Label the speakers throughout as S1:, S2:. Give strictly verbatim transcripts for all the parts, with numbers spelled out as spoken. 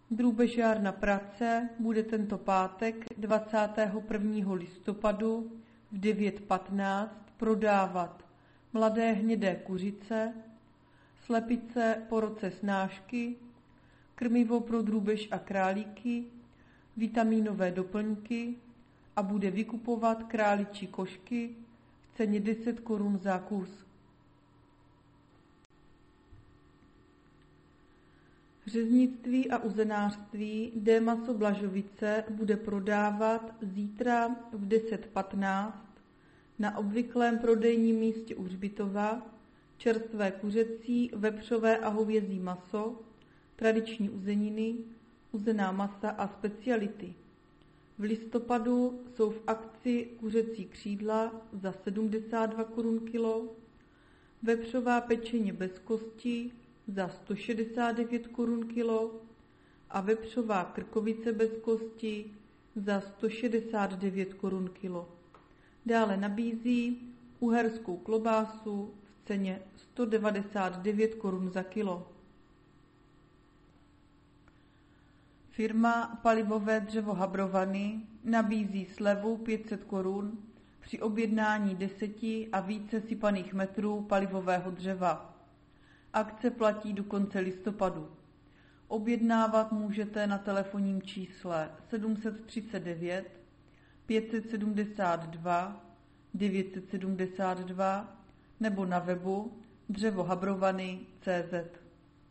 S1: Drůbežárna Prace bude tento pátek dvacátého prvního listopadu v devět patnáct prodávat mladé hnědé kuřice, slepice po roce snášky, krmivo pro drůbež a králíky, vitamínové doplňky a bude vykupovat králičí košky v ceně deset korun za kus. Řeznictví a uzenářství D. Maso Blažovice bude prodávat zítra v deset patnáct na obvyklém prodejním místě u hřbitova čerstvé kuřecí, vepřové a hovězí maso, tradiční uzeniny, uzená masa a speciality. V listopadu jsou v akci kuřecí křídla za sedmdesát dva korun kilo, vepřová pečeně bez kosti za sto šedesát devět korun kilo a vepřová krkovice bez kosti za sto šedesát devět korun kilo. Dále nabízí uherskou klobásu v ceně sto devadesát devět korun za kilo. Firma Palivové dřevo Habrovany nabízí slevu pět set korun při objednání deseti a více sypaných metrů palivového dřeva. Akce platí do konce listopadu. Objednávat můžete na telefonním čísle sedm set třicet devět pět set sedmdesát dva devět set sedmdesát dva nebo na webu dřevohabrovany tečka cé zet.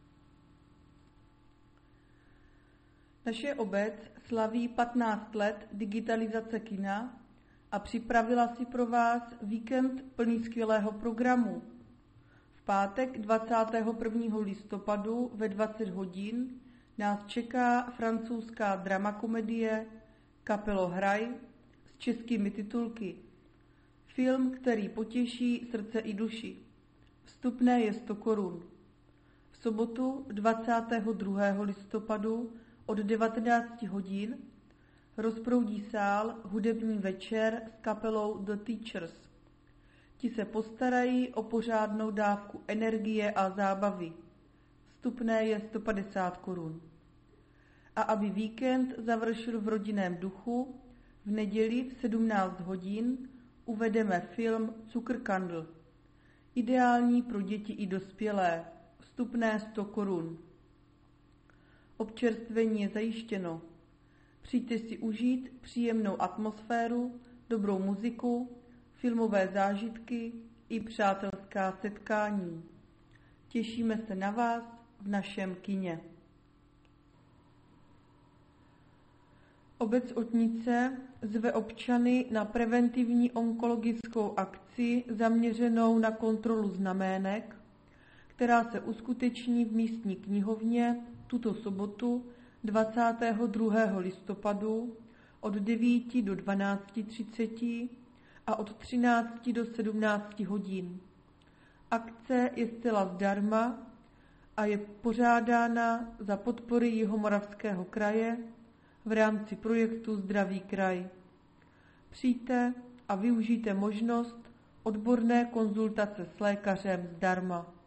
S1: Naše obec slaví patnáct let digitalizace kina a připravila si pro vás víkend plný skvělého programu. V pátek dvacátého prvního listopadu ve dvacet hodin nás čeká francouzská dramakomedie Kapelo Hraj s českými titulky. Film, který potěší srdce i duši. Vstupné je sto korun. V sobotu dvacátého druhého listopadu od devatenácti hodin rozproudí sál hudební večer s kapelou The Teachers. Ti se postarají o pořádnou dávku energie a zábavy. Vstupné je sto padesát korun. A aby víkend završil v rodinném duchu, v neděli v sedmnáct hodin uvedeme film Cukrkandl. Ideální pro děti i dospělé. Vstupné sto korun. Občerstvení je zajištěno. Přijďte si užít příjemnou atmosféru, dobrou muziku, filmové zážitky i přátelská setkání. Těšíme se na vás v našem kině. Obec Otnice zve občany na preventivní onkologickou akci zaměřenou na kontrolu znamének, která se uskuteční v místní knihovně tuto sobotu dvacátého druhého listopadu od devíti do dvanácti třiceti a od třinácti do sedmnácti hodin. Akce je zcela zdarma a je pořádána za podpory Jihomoravského kraje v rámci projektu Zdravý kraj. Přijďte a využijte možnost odborné konzultace s lékařem zdarma.